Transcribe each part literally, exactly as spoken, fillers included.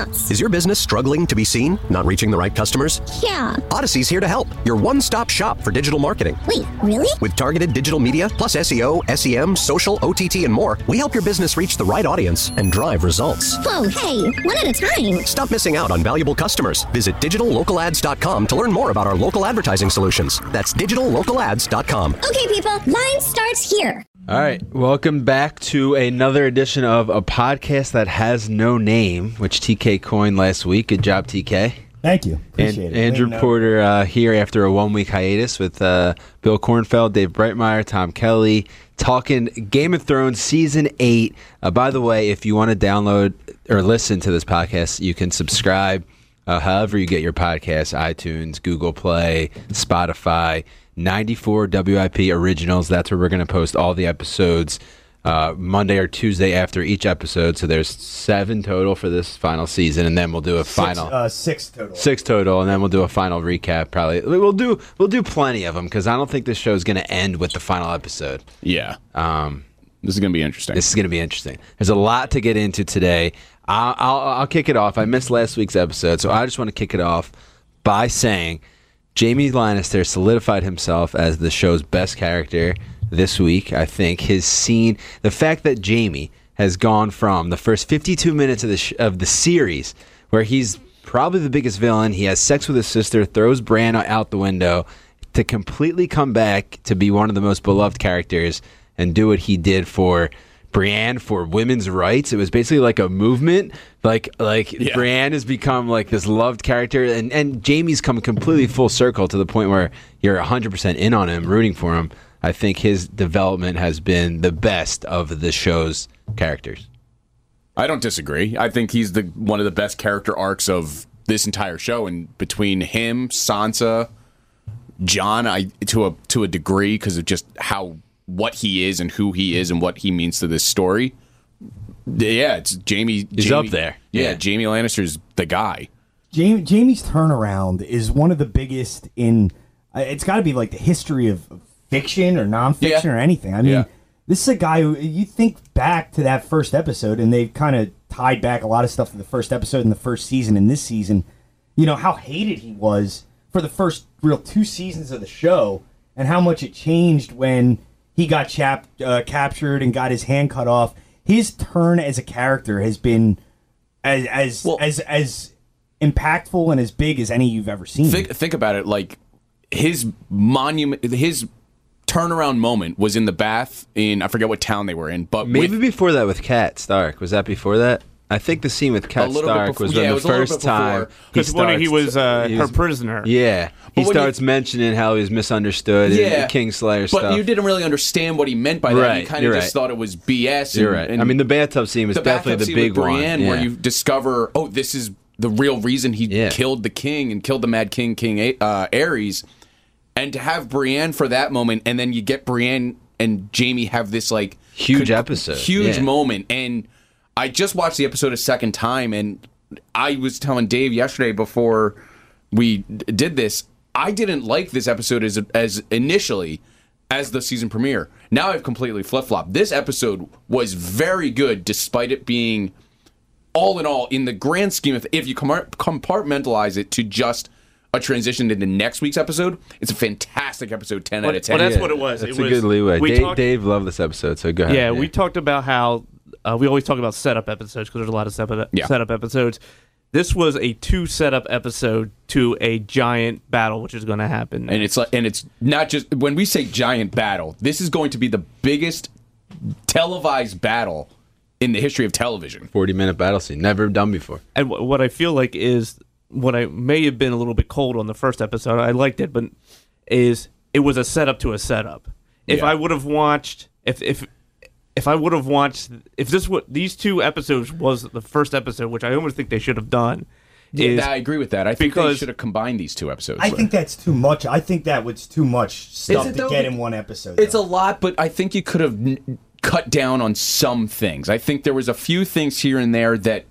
nuts. Is your business struggling to be seen? Not reaching the right customers? Yeah. Odyssey's here to help. Your one-stop shop for digital marketing. Wait, really? With targeted digital media, plus S E O, S E M, social, O T T, and more, we help your business reach the right audience and drive results. Whoa, hey, one at a time. Stop missing out on valuable customers. Visit digital local ads dot com to learn more about our local advertising solutions. That's digital local ads dot com. Okay, people, line starts here. All right, welcome back to another edition of a podcast that has no name, which T K coined last week. Good job, T K. Thank you. Appreciate and, it. Andrew Porter uh, here after a one-week hiatus with uh, Bill Kornfeld, Dave Breitmeyer, Tom Kelly, talking Game of Thrones Season eight. Uh, by the way, if you want to download or listen to this podcast, you can subscribe uh, however you get your podcasts, iTunes, Google Play, Spotify, ninety-four W I P Originals. That's where we're going to post all the episodes uh, Monday or Tuesday after each episode. So there's seven total for this final season, and then we'll do a six, final uh, six total. Six total, and then we'll do a final recap. Probably we'll do we'll do plenty of them because I don't think this show is going to end with the final episode. Yeah, um, this is going to be interesting. This is going to be interesting. There's a lot to get into today. I'll, I'll I'll kick it off. I missed last week's episode, so I just want to kick it off by saying Jaime Lannister solidified himself as the show's best character this week. I think his scene, the fact that Jaime has gone from the first fifty-two minutes of the sh- of the series, where he's probably the biggest villain, he has sex with his sister, throws Bran out the window, to completely come back to be one of the most beloved characters and do what he did for Brienne, for women's rights. It was basically like a movement. Like like yeah. Brienne has become like this loved character, and, and Jaime's come completely full circle to the point where you're one hundred percent in on him, rooting for him. I think his development has been the best of the show's characters. I don't disagree. I think he's the one of the best character arcs of this entire show, and between him, Sansa, Jon, I to a to a degree because of just how what he is and who he is and what he means to this story. Yeah, it's Jaime. He's Jaime, up there. Yeah, yeah, Jaime Lannister's the guy. Jaime, Jaime's turnaround is one of the biggest in. Uh, it's got to be like the history of, of fiction or nonfiction yeah. or anything. I mean, yeah. this is a guy who you think back to that first episode, and they've kind of tied back a lot of stuff to the first episode in the first season and this season. You know how hated he was for the first real two seasons of the show, and how much it changed when he got chap- uh, captured and got his hand cut off. His turn as a character has been as as well, as as impactful and as big as any you've ever seen. Think think about it. Like his monument, his turnaround moment was in the bath in I forget what town they were in, but maybe with, before that with Kat Stark. Was that before that? I think the scene with Kat Stark before, was yeah, when the was first time because when he was uh, he her was, prisoner. Yeah, he but starts you, mentioning how he was misunderstood. Yeah, and Kingslayer but stuff. But you didn't really understand what he meant by that. Right, you kind of just right. thought it was B S. And, you're right. And I mean, the bathtub scene was the definitely the big with Brienne, one, yeah. where you discover, oh, this is the real reason he yeah. killed the king and killed the Mad King, King uh, Aerys, and to have Brienne for that moment, and then you get Brienne and Jaime have this like huge co- episode, huge yeah. moment, and I just watched the episode a second time, and I was telling Dave yesterday before we d- did this, I didn't like this episode as as initially as the season premiere. Now I've completely flip-flopped. This episode was very good, despite it being, all in all, in the grand scheme of, if you compartmentalize it to just a transition into next week's episode, it's a fantastic episode, ten well, out of ten. Well, that's yeah, what it was. That's it a was, good leeway. We Dave, talked, Dave loved this episode, so go ahead. Yeah, yeah. we talked about how uh, we always talk about setup episodes because there's a lot of setup, yeah. setup episodes. This was a two setup episode to a giant battle, which is going to happen next. And it's like, and it's not just when we say giant battle. This is going to be the biggest televised battle in the history of television. forty minute battle scene, never done before. And w- what I feel like is what I may have been a little bit cold on the first episode. I liked it, but is it was a setup to a setup. If Yeah. I would have watched, if if if I would have watched, if this what these two episodes was the first episode, which I almost think they should have done. Yeah, is I agree with that. I think they because- should have combined these two episodes. I think that's too much. I think that was too much stuff it to though? get in one episode. It's though. a lot, but I think you could have n- cut down on some things. I think there was a few things here and there that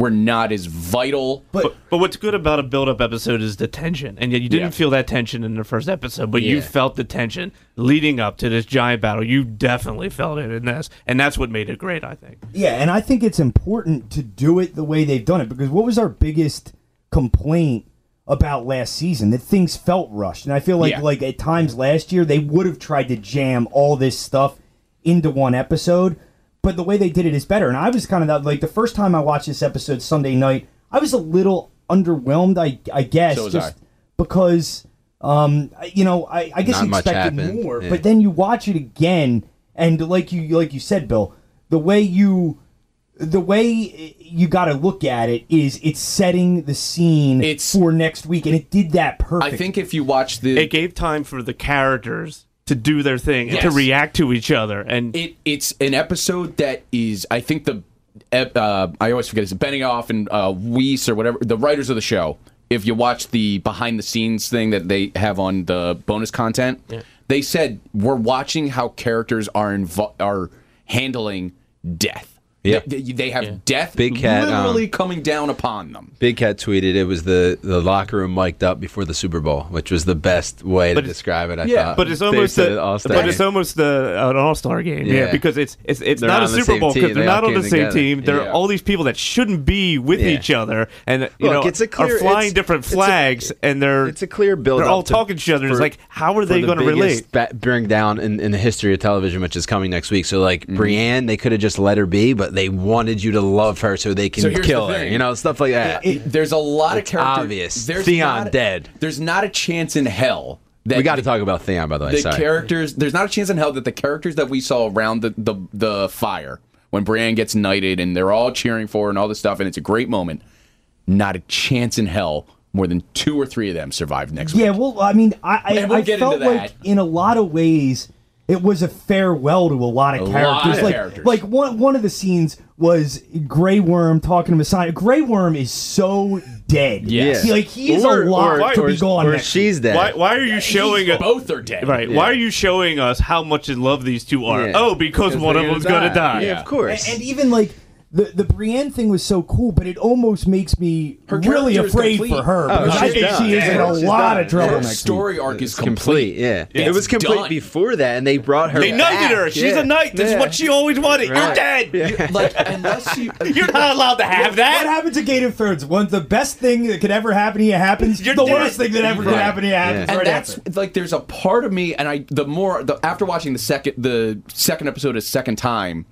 were not as vital. But, But, but what's good about a build-up episode is the tension, and yet you didn't Yeah. feel that tension in the first episode, but you Yeah. felt the tension leading up to this giant battle. You definitely felt it in this, and that's what made it great, I think. yeah, and I think it's important to do it the way they've done it, because what was our biggest complaint about last season? That things felt rushed, and I feel like Yeah. like at times last year they would have tried to jam all this stuff into one episode, but the way they did it is better. And I was kind of that, like the first time I watched this episode Sunday night, I was a little underwhelmed, I I guess, So was just I. because um I- you know I, I guess Not you much expected happened, more, yeah. but then you watch it again, and like you like you said, Bill, the way you the way you got to look at it is it's setting the scene It's- for next week, and it did that perfect. I think if you watch the It gave time for the characters to do their thing and to Yes. react to each other, and it it's an episode that is I think the uh, I always forget it's Benioff and uh, Weiss or whatever the writers of the show. If you watch the behind the scenes thing that they have on the bonus content, they said we're watching how characters are invo- are handling death. Yeah. They, they have death Big Cat, literally um, coming down upon them. Big Cat tweeted it was the, the locker room mic'd up before the Super Bowl, which was the best way But to it's- describe it. I yeah, thought. but it's They almost said a, it All-Star but game. it's almost a, an all-star game, yeah. Yeah. because it's it's it's They're not not a on the Super same Bowl team. because they're They not all on the came same together. team. There Yeah. are all these people that shouldn't be with Yeah. each other, and you Look, know it's a clear- are flying it's- different it's a- flags, and they're It's a clear build. they're all talking to each other. It's like, how are they going to relate? Ba- bring down in, in the history of television, which is coming next week. So, like Brienne, they could have just let her be, but they wanted you to love her so they can So here's kill the her. thing. You know, stuff like that. It- there's a lot It's of characters. obvious. There's Theon not, dead. There's not a chance in hell that we got to the- talk about Theon, by the way. the Sorry. characters. There's not a chance in hell that the characters that we saw around the, the the fire when Brienne gets knighted and they're all cheering for her and all this stuff, and it's a great moment. Not a chance in hell more than two or three of them survive next week. Yeah, well, I mean, I I, And we'll I get felt into that. like in a lot of ways it was a farewell to a lot of A characters. lot of like, characters. like one one of the scenes was Grey Worm talking to Messiah. Grey Worm is so dead. Yes. He- like he is Or- a lot or- to or- be gone. Or next she's dead. Why, why are you showing He's- us? both are dead. Right. Yeah. Why are you showing us how much in love these two are? Yeah. Oh, because, Because one of they're them's gonna going to die. die. Yeah, of course. And, and even like the the Brienne thing was so cool, but it almost makes me Her really character is afraid complete. for her Oh, because I she's think done. she is in Yeah, a she's lot done. of trouble Her next week. story arc is It's complete. Yeah, it It's was complete done. before that, and they brought her. They knighted back. her. She's Yeah. a knight. This Yeah. is what she always wanted. You're Right. dead. Yeah. Like unless you, You're not allowed to have What that. happened to Game of Thrones? One the best thing that could ever happen to you happens. You're the dead. worst thing that ever could Right. happen to you happens. and right that's after. like there's a part of me, and I the more the after watching the second the second episode a second time.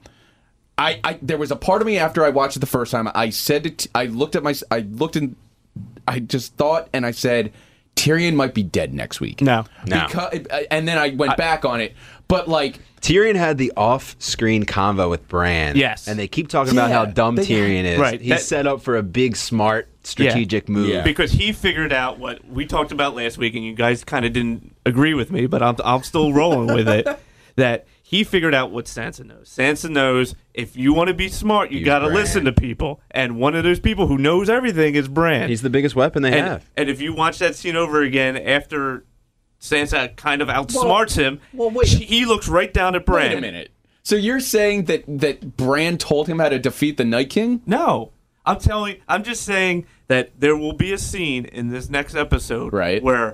I, I there was a part of me after I watched it the first time. I said it. I looked at my. I looked and I just thought, and I said, Tyrion might be dead next week. No. No. Because, and then I went back on it. But like, Tyrion had the off-screen convo with Bran. Yes. and they keep talking about Yeah, how dumb they- Tyrion is. Right, He's that- set up for a big, smart, strategic move. Yeah. Because he figured out what we talked about last week, and you guys kind of didn't agree with me, but I'm, I'm still rolling with it. That he figured out what Sansa knows. Sansa knows if you want to be smart, you Use got to Bran. listen to people. And one of those people who knows everything is Bran. He's the biggest weapon they and, have. and if you watch that scene over again after Sansa kind of outsmarts him, well, wait. she- he looks right down at Bran. wait a minute. So you're saying that that Bran told him how to defeat the Night King? No, I'm telling. I'm just saying that there will be a scene in this next episode, Right. where.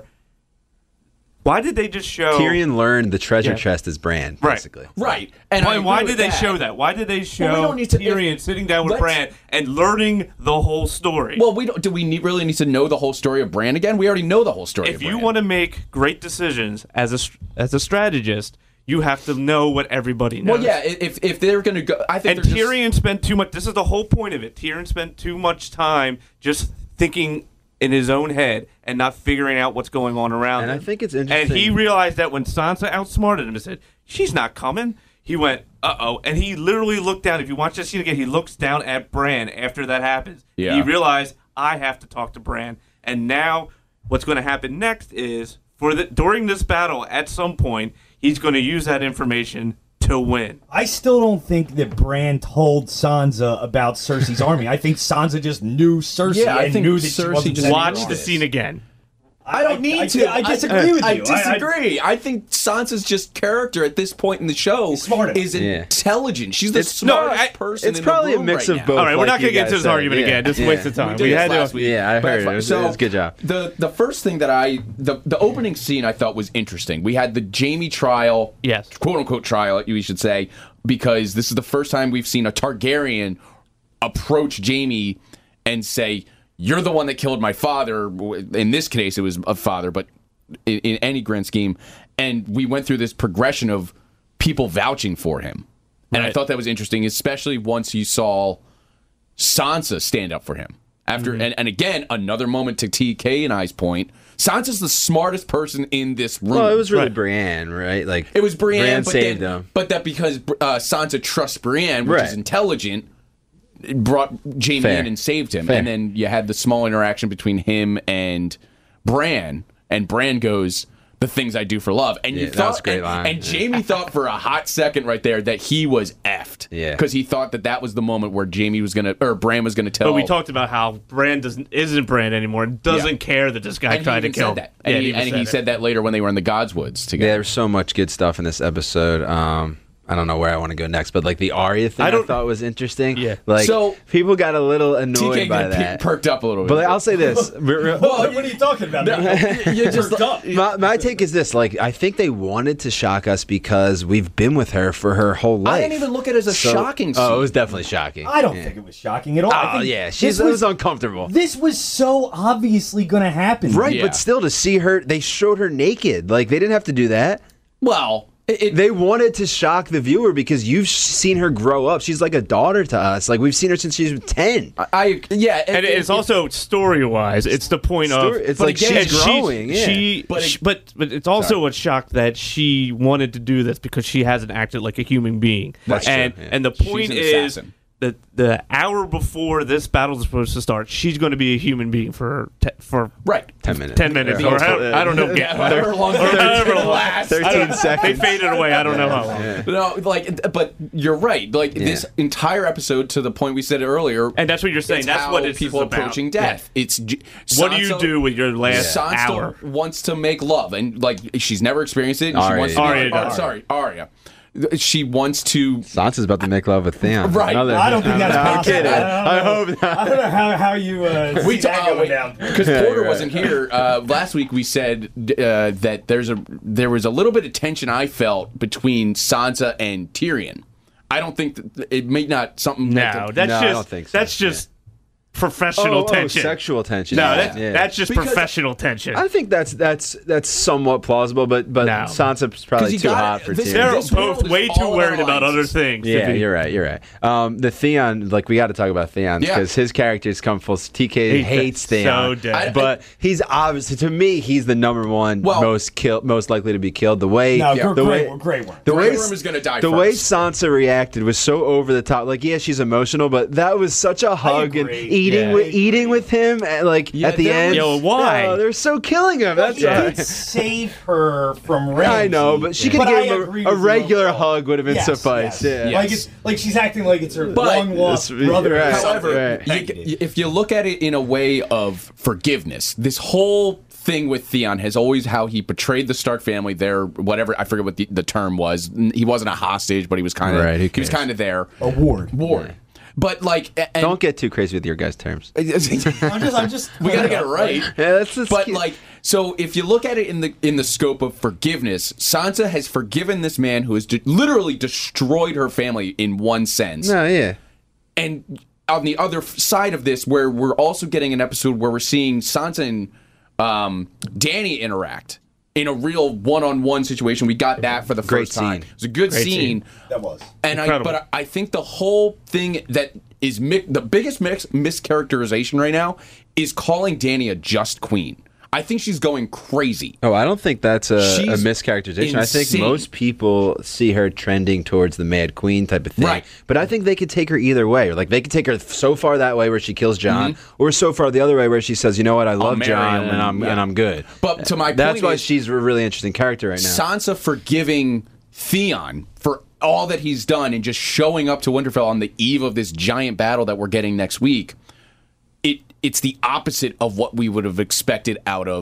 Why did they just show Tyrion learned the treasure Yeah. chest is Bran, Right. basically. Right. And Why, I why agree did with they show that? Why did they show Well, we don't need to- Tyrion if- sitting down with let's- Bran and learning the whole story? Well, we don't. Do we need, really need to know the whole story of Bran again? We already know the whole story. if of you Bran. want to make great decisions as a str- as a strategist, you have to know what everybody knows. well, yeah. i- If if they're gonna go, I think And they're just- Tyrion spent too much. This is the whole point of it. Tyrion spent too much time just thinking in his own head and not figuring out what's going on around And him. I think it's And interesting. he realized that when Sansa outsmarted him and said, "She's not coming," he went, "Uh oh," and he literally looked down. If you watch this scene again, he looks down at Bran after that happens. Yeah. He realized, I have to talk to Bran. And now, what's going to happen next is for the during this battle, at some point, he's going to use that information to win. I still don't think that Bran told Sansa about Cersei's army. I think Sansa just knew Cersei Yeah, I and think knew that she Cersei wasn't just sending Watch knew the armies. scene again. I don't need I, to. I, I disagree with you. I, I- disagree. I, I think Sansa's just character at this point in the show smart enough. is Yeah. intelligent. She's the It's- no, smartest I- person. it's in probably the a room mix right of now. both. All right, we're like not going to you get guys into this said. argument Yeah. again. Just Yeah. waste of time. We did We this had last to. week. Yeah, I But heard it's it. fine. It was- So it was a good job. The the first thing that I the the opening scene I thought was interesting. We had the Jaime trial, Yes. quote unquote trial, we should say, because this is the first time we've seen a Targaryen approach Jaime and say, "You're the one that killed my father." In this case, it was a father, but in, in any grand scheme. And we went through this progression of people vouching for him. And I Right. thought that was interesting, especially once you saw Sansa stand up for him. After Mm-hmm. and, and again, another moment to T K and I's point. Sansa's the smartest person in this room. Well, it was really Right. Brienne, right? Like It was Brienne, Brienne but saved then, him. But that because uh, Sansa trusts Brienne, which Right. is intelligent, it brought Jaime Fair. in and saved him. Fair. And then you had the small interaction between him and Bran, and Bran goes, "The things I do for love." And you Yeah, that thought, was a great and, line. and Jaime thought for a hot second right there that he was effed, Yeah. because he thought that that was the moment where Jaime was gonna or Bran was gonna tell. But we talked about how Bran doesn't isn't Bran anymore and doesn't Yeah. care that this guy and tried he to even kill said that, and Yeah, he, even and he it. said that later when they were in the Godswoods together. Yeah, there's so much good stuff in this episode. Um, I don't know where I want to go next, but like the Arya thing, I I, don't- thought was interesting. Yeah. like So- people got a little annoyed T K by got that. perked up a little bit. But like, I'll say this. re- re- Well, what are you talking about? you just my, my take is this: like, I think they wanted to shock us because we've been with her for her whole life. I didn't even look at it as a So- shocking scene. Oh, it was definitely shocking. I don't Yeah. think it was shocking at all. I Oh think yeah, this she's it was uncomfortable. This was so obviously going to happen. Right, Yeah. but still, to see her, they showed her naked. Like they didn't have to do that. Well, it, it, They wanted to shock the viewer because you've seen her grow up. She's like a daughter to us. Like we've seen her since she was ten. I yeah, And it- it's it- also story wise, it's the point Story- of it's but like again, she's growing, yeah. She, But but, it- but but it's also what shocked that she wanted to do this because she hasn't acted like a human being. That's and true, yeah. and the She's point an is assassin. that the hour before this battle is supposed to start, she's going to be a human being for te- for right. Ten minutes. ten minutes Yeah. or how, I don't know. Yeah, however long or however long. last. I don't- Thirteen seconds. They faded away. I don't know how long. No, like, but you're right. Like this entire episode, to the point we said earlier, And that's what you're saying. it's That's how what it's people about. approaching death. It's j- What do you Sansa- do with your last Sansa hour? wants to make love, and like she's never experienced it. And Arya she wants to be Arya like, oh, does. sorry, Arya. She wants to. Sansa's about to make love with Theon. Right. Another- I don't think that's I'm possible. kidding. I don't I know. hope not. I don't know how, how you uh, see We that going down. because Yeah, Porter right. wasn't here uh, last week. We said uh, that there's a there was a little bit of tension I felt between Sansa and Tyrion. I don't think that it may not something. No, that the- that's No, I just don't think so. that's just professional Oh, oh, tension. sexual tension. No, Yeah, that's, yeah. that's just Because- professional tension. I think that's that's that's somewhat plausible, but but No. Sansa's probably 'Cause you too gotta- hot for this- Tyrion. They're This world both is way all too about worried about other alliances. things. to Yeah, be- you're right. You're right. Um, the Theon, like we got to talk about Theon Yeah. because his character's come full. T K He- hates so Theon, dead. I- but he's obviously to me he's the number one Well- most kill, most likely to be killed. The way No, Yeah. gr- the great, way great one. the Grey way Worm is gonna die the way first. Sansa reacted was so over the top. Like yeah, she's emotional, but that was such a hug and agree. eating Yeah. with eating with him. And like Yeah, at the there end, was- Yo, why? No, they're so killing him. That's He why. did save her from Ramsay. I know, but she could But give I him agree a, a with you regular overall. hug would have been Yes, sufficed. yes. Yeah. Like it's like she's acting like it's her But- long lost Yes, brother. or right. something. However, Right. you, if you look at it in a way of forgiveness, this whole thing with Theon has always how he betrayed the Stark family. There, whatever I forget what the, the term was. He wasn't a hostage, but he was kind of Right, who he was cares? kind of there. A ward. Ward. But like, a- and, Don't get too crazy with your guys' terms. I'm just, I'm just. we got to get it right. Yeah, that's just But like, so if you look at it in the in the scope of forgiveness, Sansa has forgiven this man who has de- literally destroyed her family in one sense. no, yeah. And on the other f- side of this, where we're also getting an episode where we're seeing Sansa and um, Dany interact in a real one-on-one situation. We got that for the Great first time. scene. It was a good Great scene. scene. That was. And I, Incredible. but I I think the whole thing that is mi- the biggest mix, mischaracterization right now is calling Dany a just queen. I think she's going crazy. Oh, I don't think that's a, a She's mischaracterization. I think insane. most people see her trending towards the Mad Queen type of thing. Right. But I think they could take her either way. Like they could take her so far that way where she kills John, or so far the other way where she says, "You know what? I love marry John him and I'm and- and I'm good." But to my That's point why is, she's a really interesting character right now. Sansa forgiving Theon for all that he's done and just showing up to Winterfell on the eve of this giant battle that we're getting next week. It it's the opposite of what we would have expected out of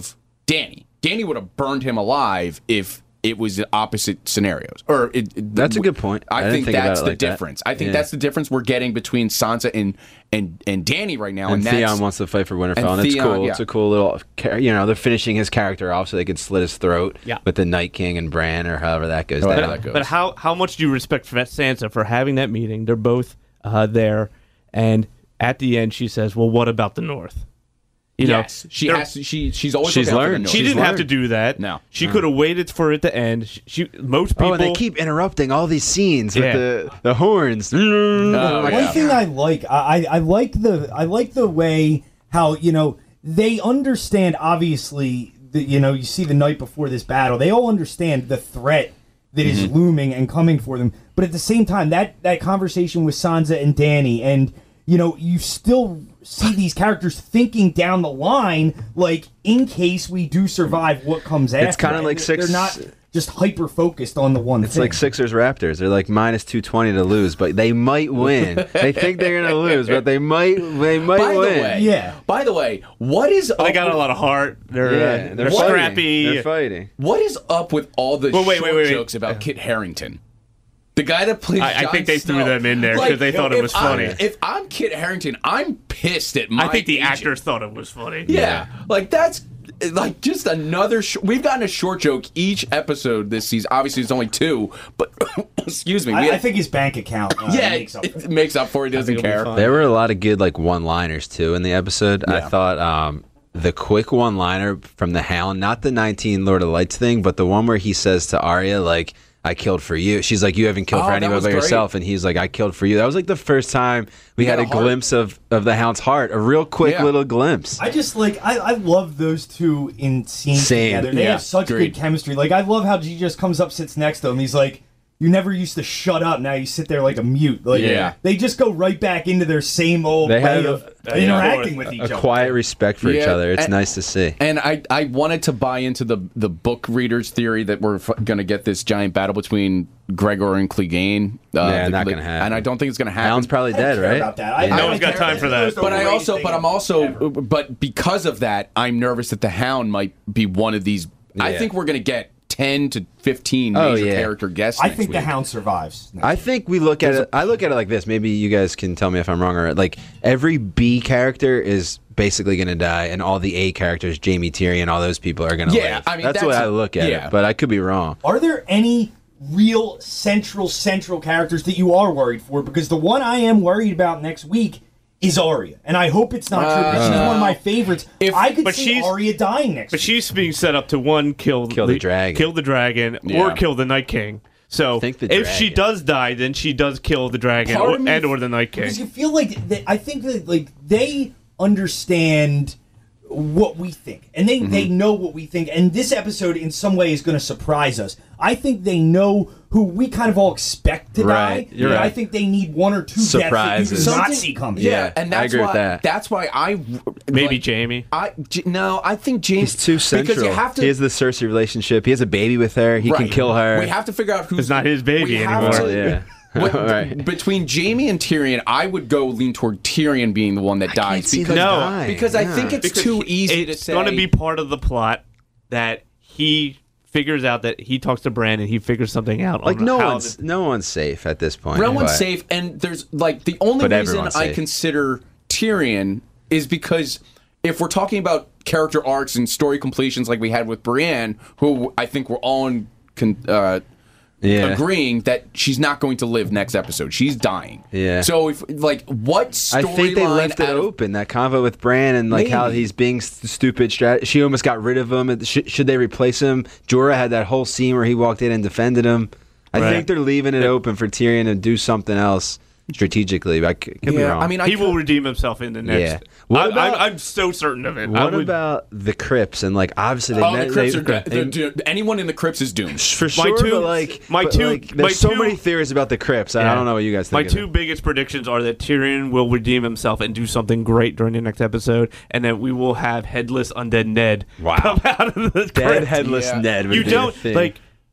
Danny. Danny would have burned him alive if it was the opposite scenarios. Or it, it, That's a good point. I, I didn't think, think about that's it the like that. difference. I think Yeah. that's the difference we're getting between Sansa and and, and Danny right now. And, And, that's, Theon wants to fight for Winterfell, and, and it's Theon, cool. yeah. It's a cool little, char- you know, they're finishing his character off so they could slit his throat Yeah. with the Night King and Bran or however that goes However down. that goes. But how how much do you respect Sansa for having that meeting? They're both uh, there, and at the end she says, "Well, what about the North?" You yes, know, she they're- has. To, she she's always She's looking out for the learned. North. She She's didn't have learned. to do that. No. she could have waited for it to end. She, she most people. Oh, and they keep interrupting all these scenes Yeah. with the, the horns. Oh, One yeah. thing I like, I, I I like the I like the way how you know they understand. Obviously, the, you know you see the night before this battle, they all understand the threat that is Mm-hmm. looming and coming for them. But at the same time, that that conversation with Sansa and Danny, and you know you still see these characters thinking down the line, like in case we do survive, what comes after. kinda And like they're- six- They're not just hyper focused on the one It's thing. like Sixers Raptors. They're like minus two twenty to lose, but they might win. They think they're gonna lose, but they might they might By the win. way, Yeah. By the way, what is They up got with, a lot of heart. They're Yeah, uh, they're, they're fighting. scrappy. They're fighting. What is up with all the Well, wait, short wait, wait, wait. jokes about Kit Harington? The guy that plays I- I Jon think they threw Snow. them in there 'cause they thought it if was I'm- funny. If I'm Kit Harington, I'm pissed at my I think the agent. actors thought it was funny. Yeah, like that's like just another. Sh- we've gotten a short joke each episode this season. Obviously, it's only two, but excuse me. we I, had- I think his bank account. Uh, yeah, makes up for it it. makes up for it. He doesn't it'll be care. fine. There were a lot of good like one-liners too in the episode. I Yeah. thought um, the quick one-liner from the Hound, not the nineteen Lord of Lights thing, but the one where he says to Arya like, "I killed for you." She's like, "You haven't killed Oh, for that anyone was but great. yourself," and he's like, "I killed for you." That was like the first time we He had had a a heart. glimpse of of the Hound's heart, a real quick Yeah. little glimpse. I just like I, I love those two in scenes Same. together. They Yeah, have such agreed. good chemistry. Like I love how G just comes up, sits next to him. He's like, "You never used to shut up. Now you sit there like a mute." Like Yeah. they just go right back into their same old They way have of a- interacting with each a other. quiet respect for each Yeah, other. It's and- nice to see. And I, I wanted to buy into the the book readers theory that we're f- going to get this giant battle between Gregor and Clegane. Uh, Yeah, the- not the- gonna happen. And I don't think it's going to happen. Hound's probably I don't dead, care right? about that. I, Yeah. I No don't one's got care. time for that. That's the But I greatest also, thing but I'm also, ever. but because of that, I'm nervous that the Hound might be one of these. I Yeah. think we're going to get ten to fifteen Oh, major yeah. character guests. I next think the week. Hound survives. I think we look at it. I look at it like this. Maybe you guys can tell me if I'm wrong or like every B character is basically going to die, and all the A characters, Jaime, Tyrion, all those people are going to Yeah, live. I mean, that's, the way that's- I look at yeah. it. But I could be wrong. Are there any real central central characters that you are worried for? Because the one I am worried about next week is Arya, and I hope it's not true. Because she's one of my favorites. If- I could but see she's- Arya dying next. But week. she's being set up to one kill, Kill the dragon. kill the dragon, Yeah. or kill the Night King. So Think the if she dragon. does die, then she does kill the dragon Part or, of me- and or the Night King. Because you feel like they, I think that like they understand what we think, and they they know what we think. And this episode, in some way, is going to surprise us. I think they know who we kind of all expect to Right, die. you're but I right. think they need one or two Surprises. deaths that you do not Something- see coming. Yeah, Yeah, and I that's agree why. with that. That's why I Maybe like, Jaime. I J- no, I think James He's too central. because you have to. he has the Cersei relationship. He has a baby with her. He can right. kill her. We have to figure out who's It's not his baby we have anymore. to- yeah. What- Right. Between Jaime and Tyrion, I would go lean toward Tyrion being the one that dies can't see because them No, dying. because I Yeah. think it's Because too he- easy to it's say. going to be part of the plot that he figures out that he talks to Bran and he figures something out. Like on no how one's the- no one's safe at this point. No one's but- safe, and there's like the only But reason everyone's I safe. consider Tyrion is because if we're talking about character arcs and story completions like we had with Brienne, who I think we're all in, con, uh, Yeah. agreeing that she's not going to live next episode. She's dying. Yeah. So if like what I storyline? think they left it out of- open. That convo with Bran and like how Maybe. he's being st- stupid. Strat- she almost got rid of him. And Sh- should they replace him? Jorah had that whole scene where he walked in and defended him. I Right. think they're leaving it open for Tyrion to do something else strategically. But I c- could be Yeah, wrong. I mean, I he will could- redeem himself in the next. Yeah. What I, about- I, I'm so certain of it. I what would- about the Crypts and like obviously they Oh, met, the crypts they, are dead. they- They're do- anyone in the crypts is doomed. for My sure. two- but like, my but, two- like, there's my so two- many theories about the Crypts. I Yeah. don't know what you guys My think. of two it. biggest predictions are that Tyrion will redeem himself and do something great during the next episode, and that we will have headless undead Ned Wow. come out of the Dead crypt. headless Yeah. Ned. Would You be don't the thing. like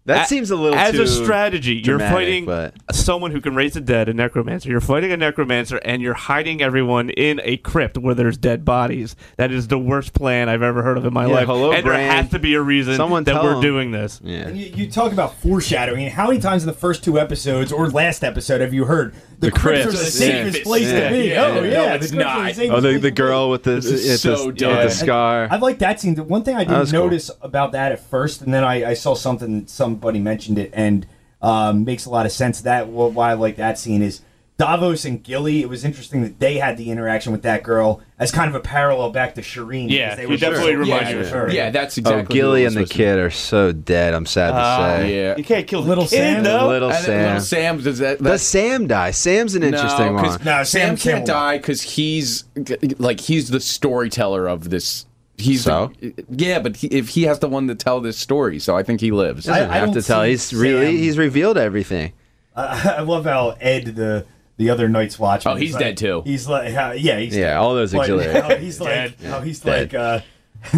That seems a little as too a strategy. You're dramatic, fighting but- someone who can raise the dead, a necromancer. You're fighting a necromancer, and you're hiding everyone in a crypt where there's dead bodies. That is the worst plan I've ever heard of in my Yeah, life. hello, and there Bran. has to be a reason Someone that tell we're him. doing this. Yeah. And you, you talk about foreshadowing. How many times in the first two episodes or last episode have you heard the, The crypts are crypts. the Yeah. safest place Yeah. to be? Yeah. Oh No, yeah, it's the crypts are not. the safest Oh, the, place the to girl be. with the, This is it's so the, with dumb. the scar. I like that scene. The one thing I didn't was cool. notice about that at first, and then I, I saw something, somebody mentioned it, and um, makes a lot of sense. That well, why I like that scene is Davos and Gilly. It was interesting that they had the interaction with that girl as kind of a parallel back to Shireen. Yeah, because they he were definitely so reminds close you with of her. Yeah, that's Oh, exactly. Gilly who it and the was supposed kid are so dead. I'm sad to Ah, to be. say. Yeah. You can't kill the Little kid, Sam? though. Little And then Sam. Little Sam does that. Does Sam die? Sam's an interesting no, 'cause one. No, Sam, Sam can't can't die because he's like he's the storyteller of this. He's So? the, yeah, but he, if he has the one to tell this story, so I think he lives. I- Doesn't have don't to tell. see He's really Sam- he's revealed everything. Uh, I love how Ed, the the other Night's Watchman. Oh, he's is dead, like- too. He's like, uh, yeah, he's Yeah, dead. all those But auxiliaries. how he's like, Dead. how he's Dead. like, uh,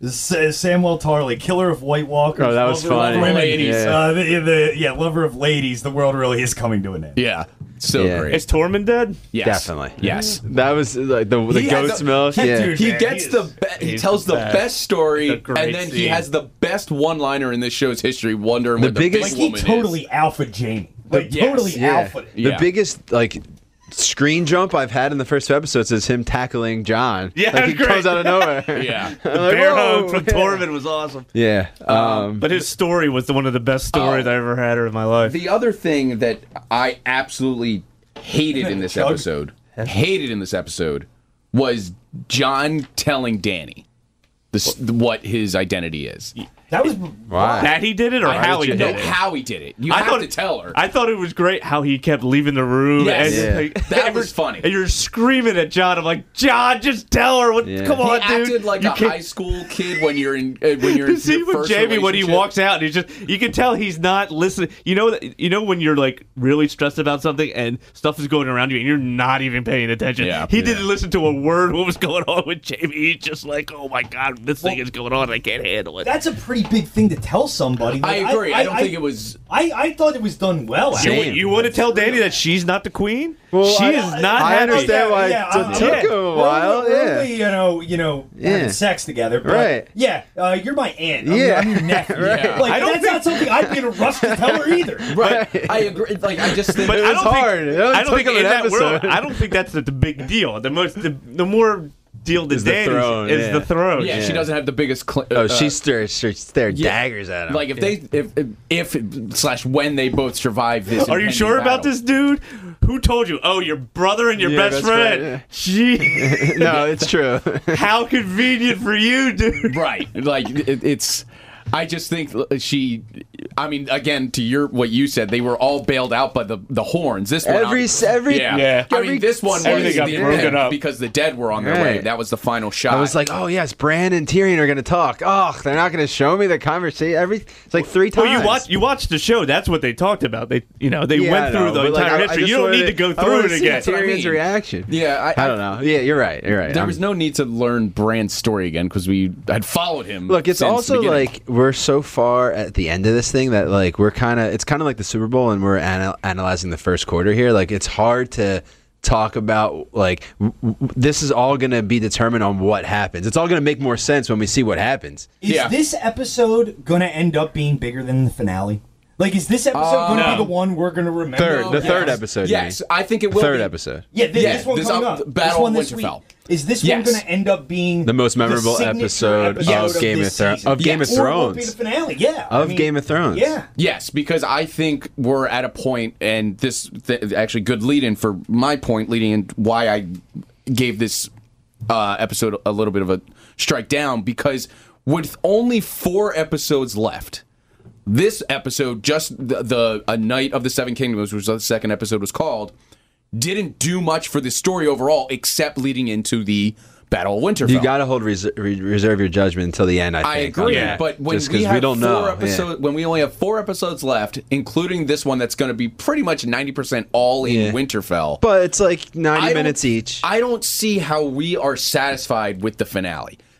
S- Samuel Tarley, killer of White Walkers. Oh, that was lover of funny. women. Ladies. Yeah. Uh, the, the, yeah, lover of ladies. The world really is coming to an end. Yeah, so Yeah. great. Is Tormund dead? Yes. Definitely. Yes. That was like the, the He had goat's the- milk. That Yeah. dude- He Man, gets he the is- be- he he's tells the bad. best story, The great and then he scene. has the best one-liner in this show's history. Wondering The what biggest- the Like big he woman totally is. alpha Jamie. Like Yes. totally Yeah. alpha. The Yeah. biggest like screen jump I've had in the first two episodes is him tackling John. Yeah, like he great. comes out of nowhere. Yeah. I'm like, Bear whoa. hug from Tormund was awesome. Yeah. Um, But his story was the, one of the best stories Oh. I ever had in my life. The other thing that I absolutely hated in this Chug. episode, hated in this episode, was John telling Danny this, what his identity is. That was Why? That he did it, or I how did he you did know it? how he did it. You I have thought- to tell her. I thought it was great how he kept leaving the room. Yes. and, Yeah. like, That and was you're- funny. And you're screaming at John. I'm like, John, just tell her. What? Yeah. Come he on, dude. acted like You a can't- high school kid when you're in uh, when you're in To see your with first Jamie when he relationship. walks out, and he's just you can tell he's not listening. You know that you know when you're like really stressed about something and stuff is going around you and you're not even paying attention. Yeah. he Yeah. didn't listen to a word what was going on with Jamie. He's just like, oh my god, this thing is going on. And I can't handle it. That's a pretty big thing to tell somebody. I Like, agree. I, don't think it was. I, I thought it was done well. You, actually. you want to tell Danny that she's not the queen? Well, she I- is not I happy. understand why yeah, it I'm- took yeah. him a while. We're, we're Yeah. only, you know, you know, Yeah. having sex together. But Right. Yeah, uh, you're my aunt. I'm, Yeah. I'm your nephew. Right. Like I don't that's not something I'd be in a rush to tell her either. Right. I agree. Like I just think. But It I was don't hard. think It only I don't took think him in an that world. episode. I don't think that's the, the big deal. The most the, the more deal to Is the Danny throne, is yeah. the throne. yeah, she Yeah. doesn't have the biggest. Cl- Oh, uh, she stared, she stared yeah. daggers at him. Like if they if, if if slash when they both survive this. Are you impending sure about battle. this, dude? Who told you? Oh, your brother and your Yeah, best, best friend. friend, Gee, no, it's true. how convenient for you, dude. Right. Like it, it's. I just think she. I mean, again, to your what you said, they were all bailed out by the the horns. This one, Every- I'm- every- yeah. Yeah. I every- mean, this one was everything got the broken end up. because the dead were on their way. Right. That was the final shot. I was like, oh yes, Bran and Tyrion are gonna talk. Oh, they're not gonna show me the conversation. Every it's like three times. Well, you watch you watched the show. That's what they talked about. They you know they Yeah, I went through know, the but, like, entire I- I history. just You don't wanted need to go I through wanna it see again. what I Tyrion's mean. reaction. Yeah, I- I, don't know. Yeah, you're right. You're right. there I'm- was no need to learn Bran's story again because we had followed him. Look, it's since the also beginning. like we're so far at the end of this thing that like we're kind of it's kind of like the Super Bowl and we're anal- analyzing the first quarter here. Like it's hard to talk about like w- w- this is all going to be determined on what happens. It's all going to make more sense when we see what happens. Is Yeah. this episode going to end up being bigger than the finale? Like, is this episode going to no. be the one we're going to remember? Third, the yes. third episode. you Yes, mean. I think it will. third be. episode. Yeah, thi- Yeah, this one this coming up- up. Battle this one of this week. Winterfell. Is this Yes. one going to end up being The most memorable signature episode of Game of this Thrones- season? of Game of Yes. Or will it be Thrones. the finale? Yeah, I Of mean, Game of Thrones. Yeah. Yes, because I think we're at a point, and this th- actually good lead in for my point, leading in why I gave this uh, episode a little bit of a strike down, because with only four episodes left, this episode, just the, the A Night of the Seven Kingdoms, which the second episode was called, didn't do much for the story overall, except leading into the Battle of Winterfell. You got to hold res- re- reserve your judgment until the end. I I think. agree, on that. but when Just we 'cause have we don't four know, yeah. episodes, when we only have four episodes left, including this one that's going to be pretty much ninety percent all in Yeah. Winterfell. But it's like ninety I don't- minutes each. I don't see how we are satisfied with the finale.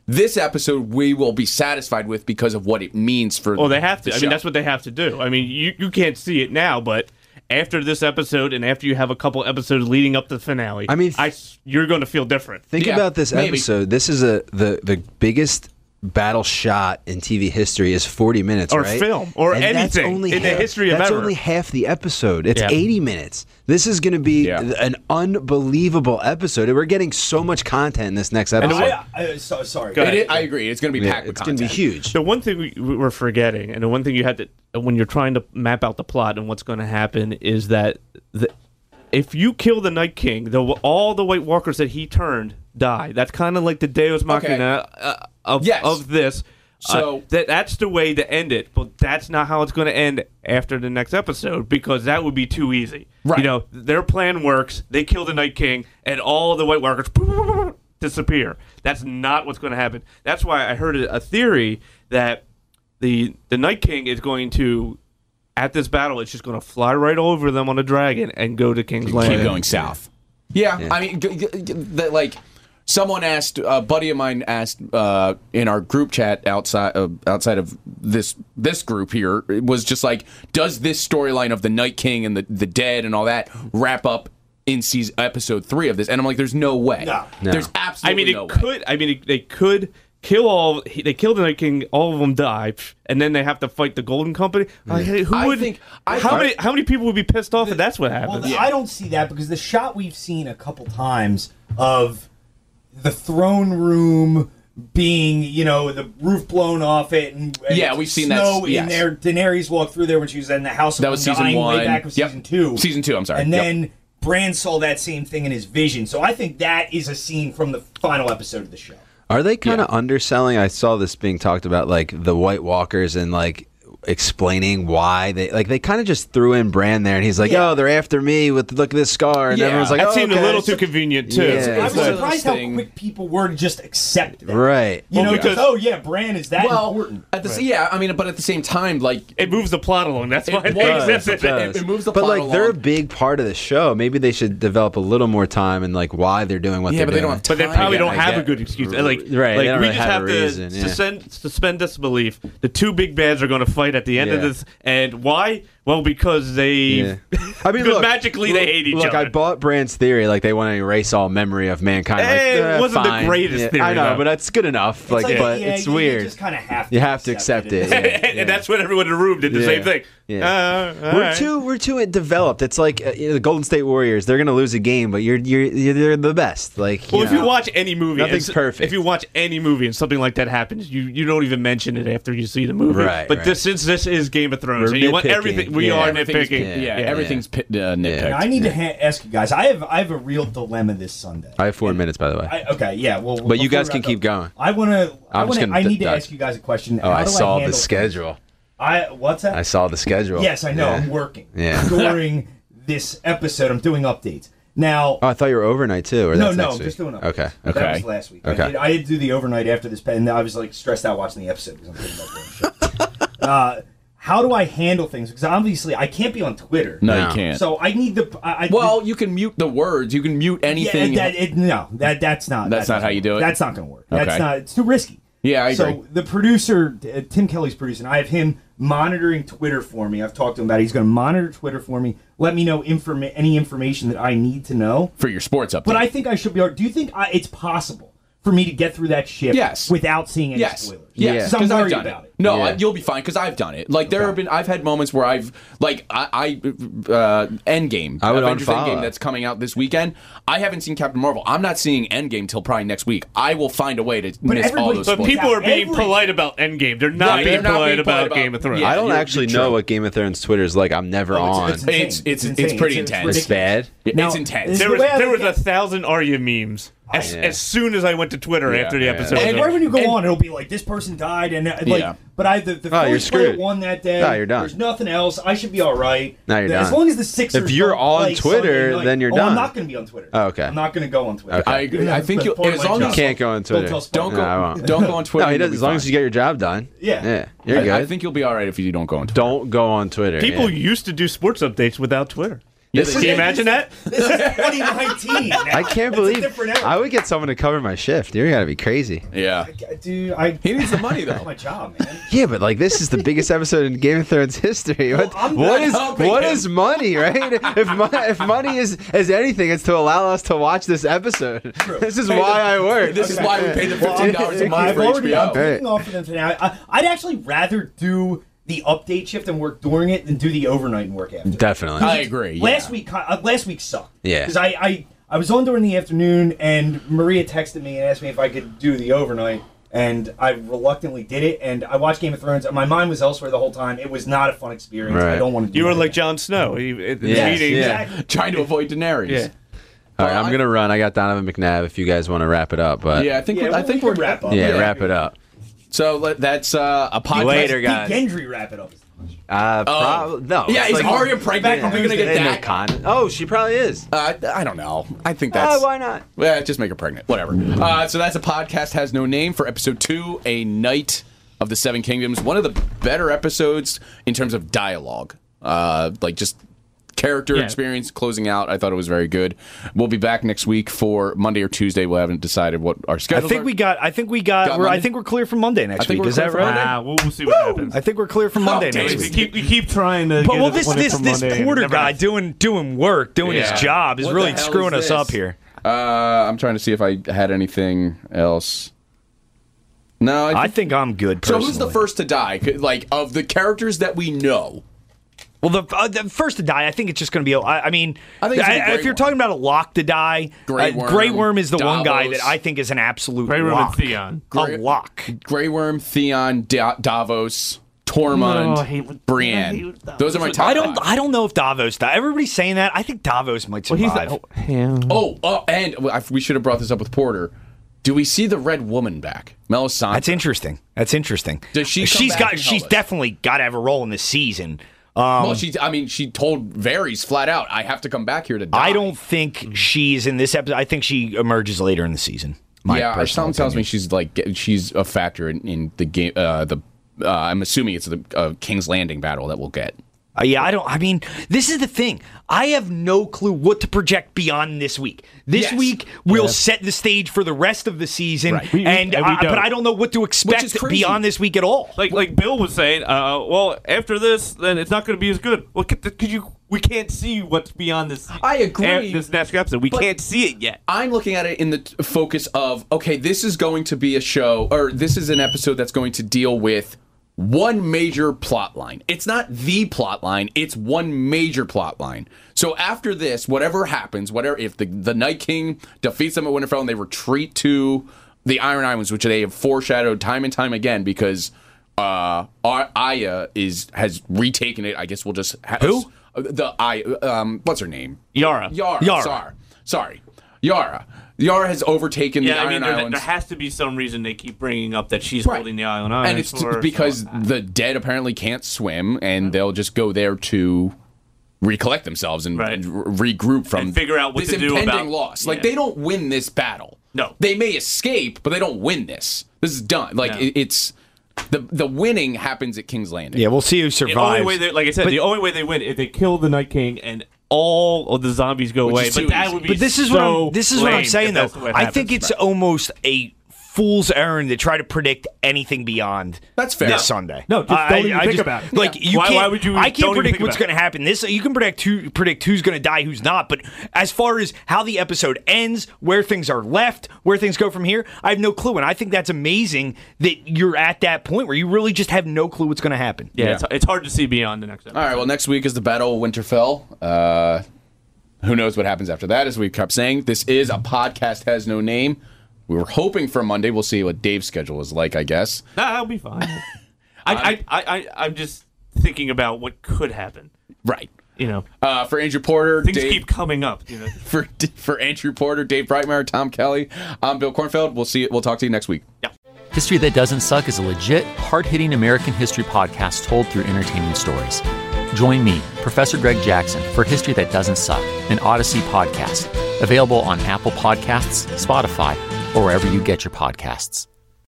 This episode we will be satisfied with because of what it means for. Well, they have to. the I show. mean, that's what they have to do. I mean, you you can't see it now, but after this episode and after you have a couple episodes leading up to the finale, I mean, I s you're going to feel different. Think Yeah, about this maybe. episode. This is a the the biggest battle shot in T V history is forty minutes, Or right? film, or And that's anything only in the half- history of That's ever. only half the episode. It's Yeah. eighty minutes. This is going to be Yeah. th- an unbelievable episode. We're getting so much content in this next episode. I, I, so, sorry. Go It ahead. is- I agree. It's going to be Yeah, packed with it's going to be content. huge. The one thing we, we're forgetting, and the one thing you had to, when you're trying to map out the plot and what's going to happen, is that the, if you kill the Night King, the, all the White Walkers that he turned die. That's kind of like the Deus Machina uh, of, Yes. of this. So- uh, that that's the way to end it, but that's not how it's going to end after the next episode because that would be too easy. Right. You know, their plan works. They kill the Night King, and all the White Walkers disappear. That's not what's going to happen. That's why I heard a a theory that the the Night King is going to, at this battle, it's just going to fly right over them on a dragon and go to King's Landing. Keep going south. Yeah, I mean, g- g- g- the, like someone asked, a buddy of mine asked uh, in our group chat outside uh, outside of this this group here, it was just like, does this storyline of the Night King and the the dead and all that wrap up in season episode three of this? And I'm like, there's no way. No. No. There's I absolutely mean, it no way. could. I mean, it, they could kill all. He, they kill the Night King. All of them die, and then they have to fight the Golden Company. Like, hey, who I would? think- I- how I- many? How many people would be pissed off if that's what Well, happens? th- I don't see that because the shot we've seen a couple times of the throne room being, you know, the roof blown off it, and, and Yeah, we've seen that, snow in yes. there. Daenerys walked through there when she was in the House of That was season Undying one. way back of Yep. season two. Season two, I'm sorry. And Yep. then Bran saw that same thing in his vision. So I think that is a scene from the final episode of the show. Are they kind of underselling? I saw this being talked about, like the White Walkers and like explaining why they like they kind of just threw in Bran there, and he's like, Yeah. "Oh, they're after me with look at this scar," and Yeah. everyone's like, that "Oh, seemed okay." a little too convenient too. Yeah. I It's was one of those surprised how thing- quick people were to just accept that. Right. You know, Well, because, because- oh, yeah, Bran is that well, important. at the, yeah, I mean, but at the same time, like It moves the plot along. That's why It they does, accept it it. does. It moves the but plot like they're a along. big part of the show. Maybe they should develop a little more time and like why they're doing what Yeah, they're but they doing. don't have But they time. probably Yeah, don't I have a get- good excuse. Like, Right, they like don't we really just have have a to reason, yeah. suspend, suspend disbelief. The two big bads are going to fight at the end of Yeah. this, and why? Well, because they, Yeah. I mean, because look, magically they hate each look, other. I bought Brand's theory. Like they want to erase all memory of mankind. Like, Eh, it eh, wasn't the fine. greatest Yeah, theory, I know, though. but that's good enough. Like, like, but yeah, it's you- you weird. just kind of have to You have to accept accept it. it. yeah, yeah. and that's what everyone in the room did the Yeah. same thing. Yeah. Uh, all We're right. too we're too developed. It's like uh, you know, the Golden State Warriors. They're gonna lose a game, but you're you're you're they're the best. Like Well, if you know. watch any movie, Nothing's and s- perfect. If you watch any movie and something like that happens, you, you don't even mention it after you see the movie. Right, But right. this, since this is Game of Thrones, We're and you want nitpicking. everything, we Yeah. are Everything's- nitpicking. Yeah, Yeah. everything's pit, uh, nitpicked. Now, I need to ha- ask you guys. I have I have a real dilemma this Sunday. I have four minutes, by the way. I, okay, yeah. Well, But you before guys we can wrap keep up, going. I want to. I I'm just want to. gonna I need d- to d- ask you guys a question. oh, How I do saw handle the schedule. I what's that? I saw the schedule. Yes, I know. Yeah. I'm working. Yeah. During this episode, I'm doing updates. Now, Oh, I thought you were overnight too. Or no, that's no, next I'm week. just doing updates. Okay. That Okay. was last week. Okay. I did, I did do the overnight after this, and I was like stressed out watching the episode because I'm thinking about doing the show. uh, how do I handle things? Because obviously I can't be on Twitter. no, No. you can't. So I need the. I, I, well, you can mute the words. You can mute anything. Yeah, that, it, no, that that's not. That's that not how doesn't you do work. it? That's not going to work. That's Okay. not. It's too risky. Yeah, I so agree. the producer, uh, Tim Kelly's producing. I have him monitoring Twitter for me. I've talked to him about it. He's going to monitor Twitter for me. Let me know informa- any information that I need to know. for your sports update. But I think I should be able. Do you think I, it's possible for me to get through that ship Yes. without seeing any Yes. spoilers? Yes, Yeah. Because I'm because I've worried done about it. it. No, Yeah. I, you'll be fine because I've done it. Like there Okay. have been, I've had moments where I've like I, I uh, Endgame, I would Avengers unfollow Endgame it. that's coming out this weekend. I haven't seen Captain Marvel. I'm not seeing Endgame till probably next week. I will find a way to miss all everybody- those. But spoilers. people are being Every- polite about Endgame. They're not Right, being they're not polite being about polite about- Game of Thrones. Yeah. I don't you're- actually you're know true. what Game of Thrones Twitter is like. I'm never Oh, it's- on. it's It's insane. it's It's it's, pretty insane. intense. It's bad. It's Now, intense. is There the was way I there look was a at- thousand Arya memes as, yeah. as soon as I went to Twitter Yeah, after the yeah. episode. And was And over. right when you go And- on, it'll be like this person died, and uh, like. Yeah. But I the, the Oh, you're first player screwed. won that day. No, you're done. There's nothing else. I should be all right. No, you're As done. long as the Sixers. If you're don't on play Twitter, Sunday night- then you're oh, done. I'm not going to be on Twitter. Oh, okay. I'm not going to go on Twitter. Okay. I agree. I think That's you'll, part of as my long job. as Can't go on Twitter. Don't tell don't Spike. go No, I won't. don't go on Twitter. No, he you'll does. be As long as fine. you get your job done. Yeah. Yeah. You're I, good. I think you'll be all right if you don't go on Twitter. Don't go on Twitter. People yeah. used to do sports updates without Twitter. This Can is- you imagine that? This is twenty nineteen. Now. I can't It's a believe different era. I would get someone to cover my shift. You're gotta be crazy. Yeah. Dude, I. He needs the money, That's though. my job, man. Yeah, but like this is the biggest episode in Game of Thrones history. What, I'm what not is helping what him. is money, right? If mo- if money is is anything, it's to allow us to watch this episode. This is why I work. This is why we pay the fifteen dollars a month I've for already H B O. I'm taking off for them today. I, I'd actually rather do the update shift and work during it than do the overnight and work after. Definitely. I agree. Yeah. Last week, uh, last week sucked. Yeah. Because I, I, I was on during the afternoon, and Maria texted me and asked me if I could do the overnight, and I reluctantly did it. And I watched Game of Thrones, and my mind was elsewhere the whole time. It was not a fun experience. Right. I don't want to do You were that like again. Jon Snow. He, at the Yes, meeting. yeah. Exactly. Trying to avoid Daenerys. Yeah. All right, I'm gonna run. I got Donovan McNabb. If you guys want to wrap it up, but Yeah, I think Yeah, we're, I well, think we we're can wrap up. yeah, Yeah. wrap it up. So let- that's uh, a podcast. Later, Did guys. Gendry wrap it up? Uh, prob- no. Yeah, it's is like- Arya pregnant? Are we gonna get Ain't no that? con- Oh, she probably is. Uh, I don't know. I think that's Uh, why not? Yeah, just make her pregnant. Whatever. Uh, so that's a podcast has no name for episode two, A Night of the Seven Kingdoms. One of the better episodes in terms of dialogue, uh, like just character Yeah. experience closing out. I thought it was very good. We'll be back next week for Monday or Tuesday. We haven't decided what our I schedule. think we got. I think we got. Got we're, I Monday? think we're clear for Monday next I think week. we're Is clear that for right? Monday. Ah, we'll, we'll see what happens. I think we're clear for Monday damn next it. we week. keep we keep trying to. But get well, us this one in this for this Monday and Porter never guy happens. doing doing work, doing Yeah. his job is What really the hell screwing is us up this? here. Uh, I'm trying to see if I had anything else. No, I I think, think I'm good. so. Personally. Who's the first to die? Like of the characters that we know. Well, the, uh, the first to die, I think it's just going to be. I, I mean, I think it's gonna be Grey if you're Worm. talking about a lock to die, Grey uh, Worm, Grey Worm is the one guy Davos. that I think is an absolute Grey Worm and lock. Theon. Grey- A lock. Grey Worm, Theon, Da- Davos, Tormund, No, I hate- I hate Brienne. Those are my top I don't. five. I don't know if Davos. die. Everybody's saying that. I think Davos might Well, he's survive. the, oh, yeah. Oh, oh, and I- we should have brought this up with Porter. Do we see the Red Woman back? Melisandre. That's interesting. That's interesting. Does she come She's back got. and help She's us? definitely got to have a role in this season. Um, Well, she. I mean, she told Varys flat out, "I have to come back here to die." I don't think she's in this episode. I think she emerges later in the season. My yeah, personal something tells me opinion. she's like get- she's a factor in, in the game. Uh, the uh, I'm assuming it's the uh, King's Landing battle that we'll get. Uh, yeah, I don't. I mean, this is the thing. I have no clue what to project beyond this week. This Yes. week will set the stage for the rest of the season, Right. We- we- and and we I- but don't. I don't know what to expect is crazy. beyond this week at all. Like like Bill was saying, uh, well, after this, then it's not going to be as good. Well, because you we can't see what's beyond this. I agree. eh, This next episode, we But- can't see it yet. I'm looking at it in the t- focus of okay, this is going to be a show, or this is an episode that's going to deal with one major plot line. It's not the plot line, it's one major plot line. So after this, whatever happens, whatever if the the Night King defeats them at Winterfell and they retreat to the Iron Islands, which they have foreshadowed time and time again, because uh, Ar- Arya is has retaken it. I guess we'll just ha- Who? the I um what's her name? Yara. Yara. Yara. Sorry. Sorry. Yara. Yara has overtaken Yeah, the I Iron mean, there, Islands. there has to be some reason they keep bringing up that she's Right. holding the Island Islands. and it's t- for, because so, the dead apparently can't swim, and they'll just go there to recollect themselves and, Right. and re- regroup from And figure out what this to do impending about- loss. Like yeah. they don't win this battle. No. they may escape, but they don't win this. This is done. Like No. it, it's the the winning happens at King's Landing. Yeah, we'll see who the survives. only way they, like I said, But- the only way they win if they kill the Night King and all of the zombies go Which away. is But too that easy. would be. But this is so what I'm, this is what I'm lame saying if though. that's the way it I think happens. it's almost a fool's errand to try to predict anything beyond That's fair. this Sunday. No, just don't even think about it. Like Yeah. you Why- can't. why would you- I don't can't even predict think what's about going to happen. This you can predict who predict who's going to die, who's not. But as far as how the episode ends, where things are left, where things go from here, I have no clue. And I think that's amazing that you're at that point where you really just have no clue what's going to happen. Yeah, Yeah. It's, it's hard to see beyond the next episode. All right. Well, next week is the Battle of Winterfell. Uh, who knows what happens after that? As we kept saying, this is a podcast has no name. We were hoping for Monday. We'll see what Dave's schedule is like. I guess. Nah, I'll be fine. I, I, I, I, I'm just thinking about what could happen. Right. You know, Uh, for Andrew Porter, things Dave, keep coming up. You know. for for Andrew Porter, Dave Breitmeyer, Tom Kelly, I'm Bill Kornfeld. We'll see. We'll talk to you next week. History That Doesn't Suck is a legit, hard-hitting American history podcast told through entertaining stories. Join me, Professor Greg Jackson, for History That Doesn't Suck, an Odyssey podcast, available on Apple Podcasts, Spotify, or wherever you get your podcasts.